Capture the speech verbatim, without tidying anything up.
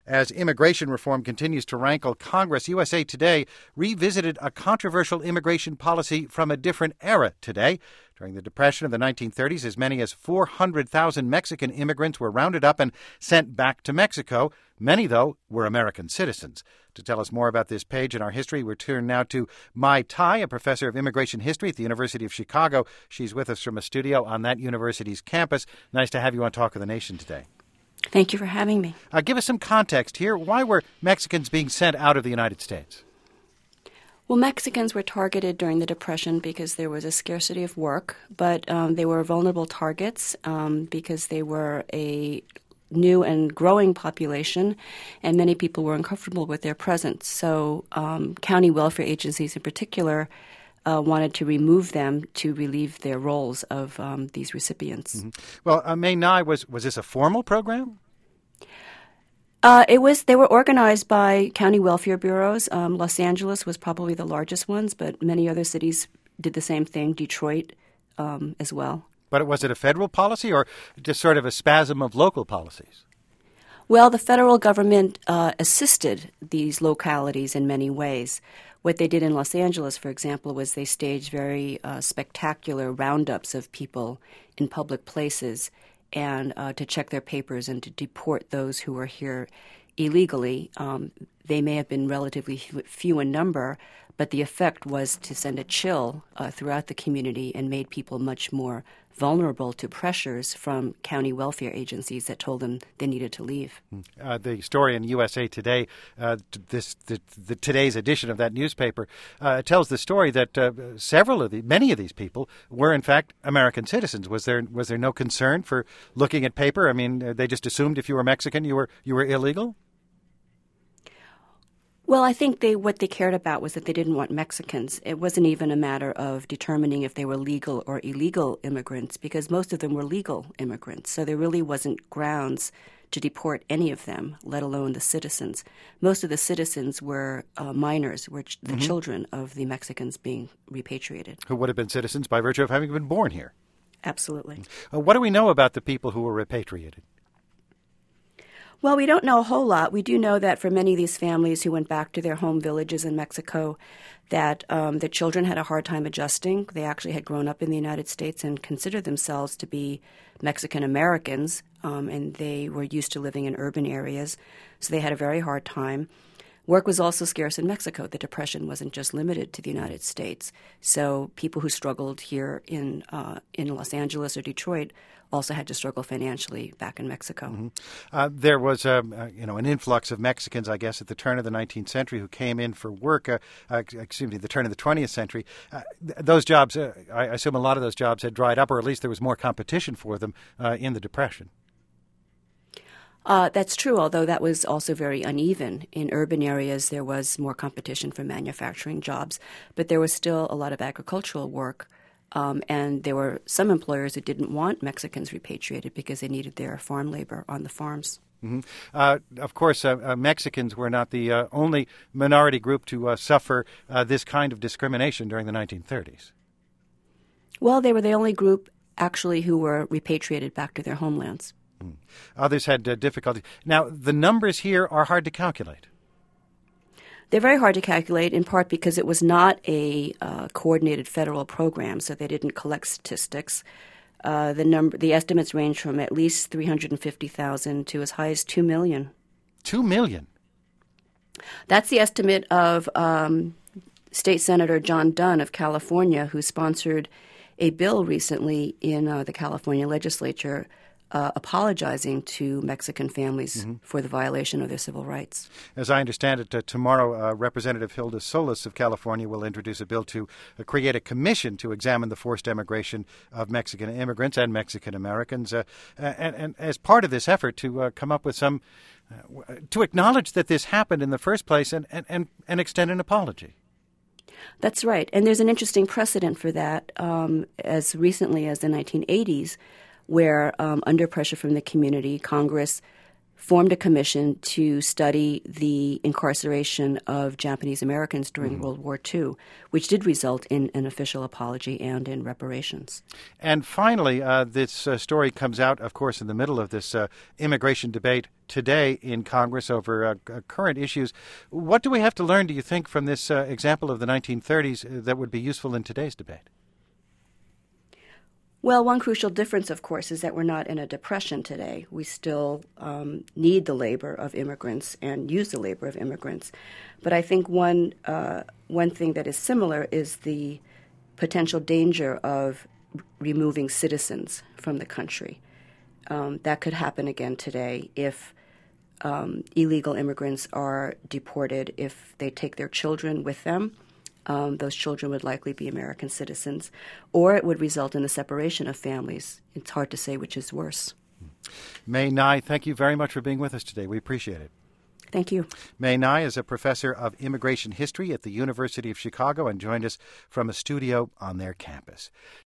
As immigration reform continues to rankle Congress, U S A Today revisited a controversial immigration policy from a different era today. During the Depression of the nineteen thirties, as many as four hundred thousand Mexican immigrants were rounded up and sent back to Mexico. Many, though, were American citizens. To tell us more about this page in our history, we turn now to Mai Tai, a professor of immigration history at the University of Chicago. She's with us from a studio on that university's campus. Nice to have you on Talk of the Nation today. Thank you for having me. Uh, give us some context here. Why were Mexicans being sent out of the United States? Well, Mexicans were targeted during the Depression because there was a scarcity of work, but um, they were vulnerable targets um, because they were a new and growing population, and many people were uncomfortable with their presence. So um, county welfare agencies in particular uh, wanted to remove them to relieve their roles of um, these recipients. Mm-hmm. Well, uh, Mai Tai, was, was this a formal program? Uh, it was. They were organized by county welfare bureaus. Um, Los Angeles was probably the largest ones, but many other cities did the same thing. Detroit um, as well. But was it a federal policy or just sort of a spasm of local policies? Well, the federal government uh, assisted these localities in many ways. What they did in Los Angeles, for example, was they staged very uh, spectacular roundups of people in public places and uh, to check their papers and to deport those who were here illegally. Um, they may have been relatively few in number, but the effect was to send a chill uh, throughout the community and made people much more vulnerable to pressures from county welfare agencies that told them they needed to leave. Uh, the story in U S A Today, uh, this the, the today's edition of that newspaper, uh, tells the story that uh, several of the many of these people were in fact American citizens. Was there was there no concern for looking at paper? I mean, they just assumed if you were Mexican, you were you were illegal? Well, I think they what they cared about was that they didn't want Mexicans. It wasn't even a matter of determining if they were legal or illegal immigrants, because most of them were legal immigrants. So there really wasn't grounds to deport any of them, let alone the citizens. Most of the citizens were uh, minors, were ch- the mm-hmm. children of the Mexicans being repatriated. Who would have been citizens by virtue of having been born here. Absolutely. Uh, what do we know about the people who were repatriated? Well, we don't know a whole lot. We do know that for many of these families who went back to their home villages in Mexico, that um, the children had a hard time adjusting. They actually had grown up in the United States and considered themselves to be Mexican Americans, um, and they were used to living in urban areas, so they had a very hard time. Work was also scarce in Mexico. The Depression wasn't just limited to the United States. So people who struggled here in uh, in Los Angeles or Detroit also had to struggle financially back in Mexico. Mm-hmm. Uh, there was, um, uh, you know, an influx of Mexicans, I guess, at the turn of the nineteenth century who came in for work. Uh, uh, excuse me, the turn of the twentieth century. Uh, th- those jobs, uh, I assume, a lot of those jobs had dried up, or at least there was more competition for them uh, in the Depression. Uh, that's true, although that was also very uneven. In urban areas, there was more competition for manufacturing jobs, but there was still a lot of agricultural work. Um, and there were some employers who didn't want Mexicans repatriated because they needed their farm labor on the farms. Mm-hmm. Uh, of course, uh, uh, Mexicans were not the uh, only minority group to uh, suffer uh, this kind of discrimination during the nineteen thirties. Well, they were the only group, actually, who were repatriated back to their homelands. Mm. Others had uh, difficulty. Now, the numbers here are hard to calculate. They're very hard to calculate, in part because it was not a uh, coordinated federal program, so they didn't collect statistics. Uh, the number, the estimates range from at least three hundred fifty thousand to as high as two million. Two million? That's the estimate of um, State Senator John Dunn of California, who sponsored a bill recently in uh, the California legislature Uh, apologizing to Mexican families mm-hmm. for the violation of their civil rights. As I understand it, uh, tomorrow uh, Representative Hilda Solis of California will introduce a bill to uh, create a commission to examine the forced emigration of Mexican immigrants and Mexican Americans, uh, and, and as part of this effort to uh, come up with some, uh, to acknowledge that this happened in the first place and, and, and, and extend an apology. That's right. And there's an interesting precedent for that um, as recently as the nineteen eighties, where um, under pressure from the community, Congress formed a commission to study the incarceration of Japanese Americans during mm-hmm. World War Two, which did result in an official apology and in reparations. And finally, uh, this uh, story comes out, of course, in the middle of this uh, immigration debate today in Congress over uh, current issues. What do we have to learn, do you think, from this uh, example of the nineteen thirties that would be useful in today's debate? Well, one crucial difference, of course, is that we're not in a depression today. We still um, need the labor of immigrants and use the labor of immigrants. But I think one uh, one thing that is similar is the potential danger of r- removing citizens from the country. Um, that could happen again today if um, illegal immigrants are deported, if they take their children with them. Um, those children would likely be American citizens, or it would result in the separation of families. It's hard to say which is worse. Mae Nye, thank you very much for being with us today. We appreciate it. Thank you. Mae Nye is a professor of immigration history at the University of Chicago and joined us from a studio on their campus.